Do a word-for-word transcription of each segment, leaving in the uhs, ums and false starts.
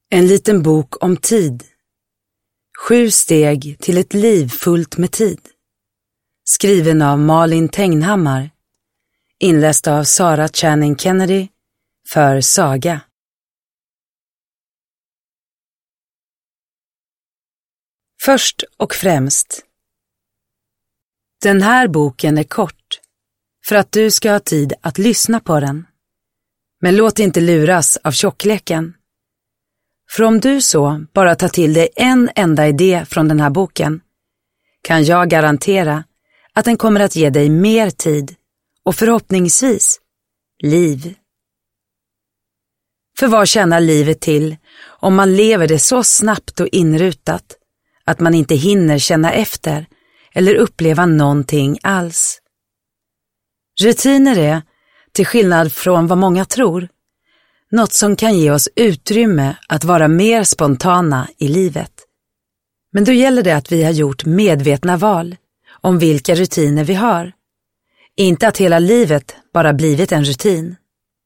En liten bok om tid. Sju steg till ett liv fullt med tid. Skriven av Malin Tegnhammar. Inläst av Sara Channing Kennedy för Saga. Först och främst. Den här boken är kort för att du ska ha tid att lyssna på den. Men låt inte luras av tjockleken. För om du så bara tar till dig en enda idé från den här boken kan jag garantera att den kommer att ge dig mer tid och förhoppningsvis liv. För vad tjänar livet till om man lever det så snabbt och inrutat att man inte hinner känna efter eller uppleva någonting alls? Rutiner är, till skillnad från vad många tror, något som kan ge oss utrymme att vara mer spontana i livet. Men då gäller det att vi har gjort medvetna val om vilka rutiner vi har. Inte att hela livet bara blivit en rutin.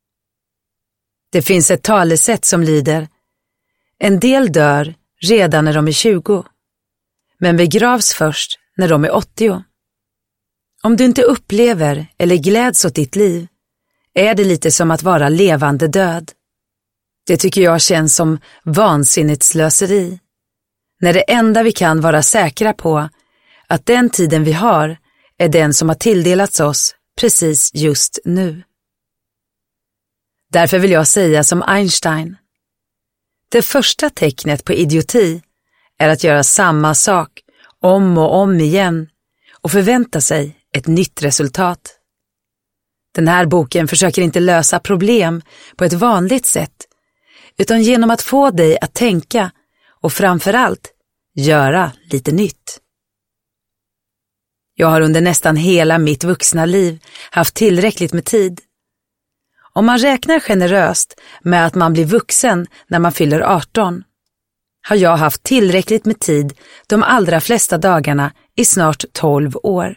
Det finns ett talesätt som lyder: en del dör redan när de är tjugo, men begravs först när de är åttio. Om du inte upplever eller gläds åt ditt liv är det lite som att vara levande död. Det tycker jag känns som vansinnigt slöseri. När det enda vi kan vara säkra på att den tiden vi har är den som har tilldelats oss precis just nu. Därför vill jag säga som Einstein: det första tecknet på idioti är att göra samma sak om och om igen och förvänta sig ett nytt resultat. Den här boken försöker inte lösa problem på ett vanligt sätt, utan genom att få dig att tänka och framförallt göra lite nytt. Jag har under nästan hela mitt vuxna liv haft tillräckligt med tid. Om man räknar generöst med att man blir vuxen när man fyller arton, har jag haft tillräckligt med tid de allra flesta dagarna i snart tolv år.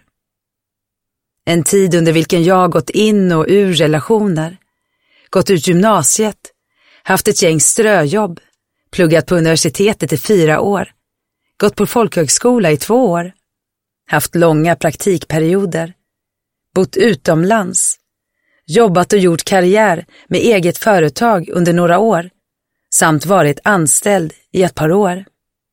En tid under vilken jag gått in och ur relationer, gått ut gymnasiet, haft ett gäng ströjobb, pluggat på universitetet i fyra år, gått på folkhögskola i två år, haft långa praktikperioder, bott utomlands, jobbat och gjort karriär med eget företag under några år, samt varit anställd i ett par år.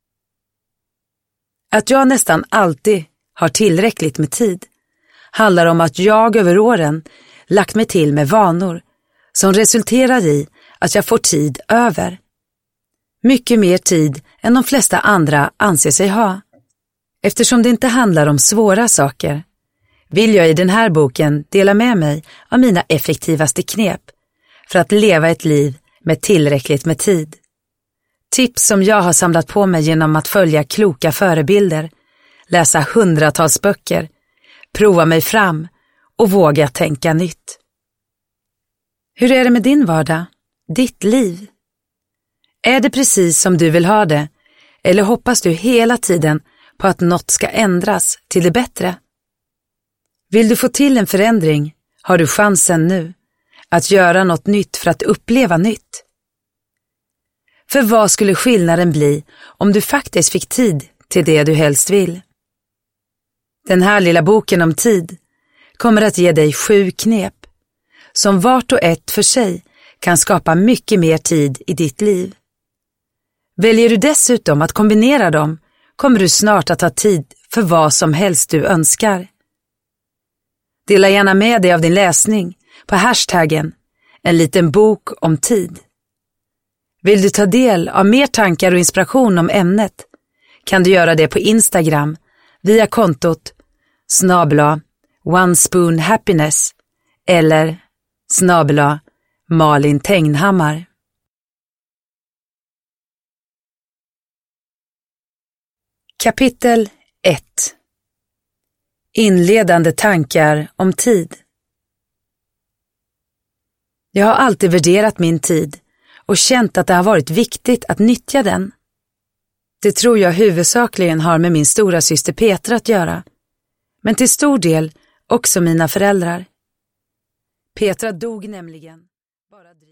Att jag nästan alltid har tillräckligt med tid handlar om att jag över åren lagt mig till med vanor som resulterar i att jag får tid över. Mycket mer tid än de flesta andra anser sig ha. Eftersom det inte handlar om svåra saker vill jag i den här boken dela med mig av mina effektivaste knep för att leva ett liv med tillräckligt med tid. Tips som jag har samlat på mig genom att följa kloka förebilder, läsa hundratals böcker, prova mig fram och våga tänka nytt. Hur är det med din vardag? Ditt liv? Är det precis som du vill ha det? Eller hoppas du hela tiden på att något ska ändras till det bättre? Vill du få till en förändring har du chansen nu att göra något nytt för att uppleva nytt. För vad skulle skillnaden bli om du faktiskt fick tid till det du helst vill? Den här lilla boken om tid kommer att ge dig sju knep som vart och ett för sig kan skapa mycket mer tid i ditt liv. Väljer du dessutom att kombinera dem kommer du snart att ha tid för vad som helst du önskar. Dela gärna med dig av din läsning på hashtaggen en liten bok om tid. Vill du ta del av mer tankar och inspiration om ämnet kan du göra det på Instagram via kontot snabel-a one spoon happiness eller snabel-a Malin Tegnhammar. Kapitel ett. Inledande tankar om tid. Jag har alltid värderat min tid och känt att det har varit viktigt att nyttja den. Det tror jag huvudsakligen har med min stora syster Petra att göra, men till stor del också mina föräldrar. Petra dog nämligen bara drygt